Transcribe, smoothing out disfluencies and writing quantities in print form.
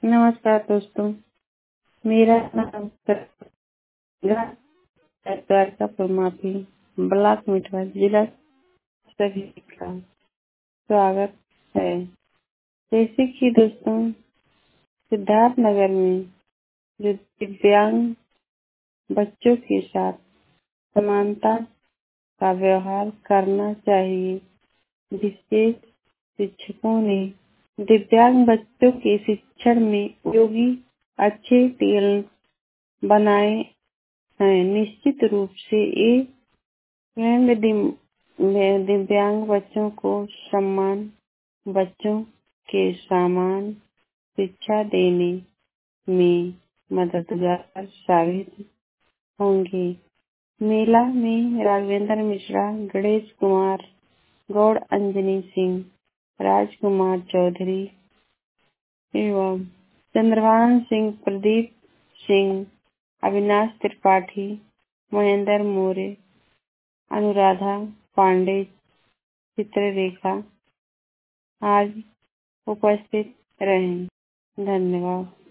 नमस्कार दोस्तों, मेरा नाम द्वारकापुर माफी ब्लॉक मिठवा जिला सभी का स्वागत है। जैसे कि दोस्तों, सिद्धार्थ नगर में जो दिव्यांग बच्चों के साथ समानता का व्यवहार करना चाहिए, विशेष शिक्षकों ने दिव्यांग बच्चों के शिक्षण में उपयोगी अच्छे टैलेंट बनाए हैं। निश्चित रूप से ये दिव्यांग बच्चों को सम्मान बच्चों के समान शिक्षा देने में मददगार साबित होंगे। मेला में राघवेंद्र मिश्रा, गणेश कुमार, गौड़ अंजनी सिंह, राजकुमार चौधरी एवं चंद्रभान सिंह, प्रदीप सिंह, अविनाश त्रिपाठी, महेंद्र मोरे, अनुराधा पांडे, चित्ररेखा आज उपस्थित रहे। धन्यवाद।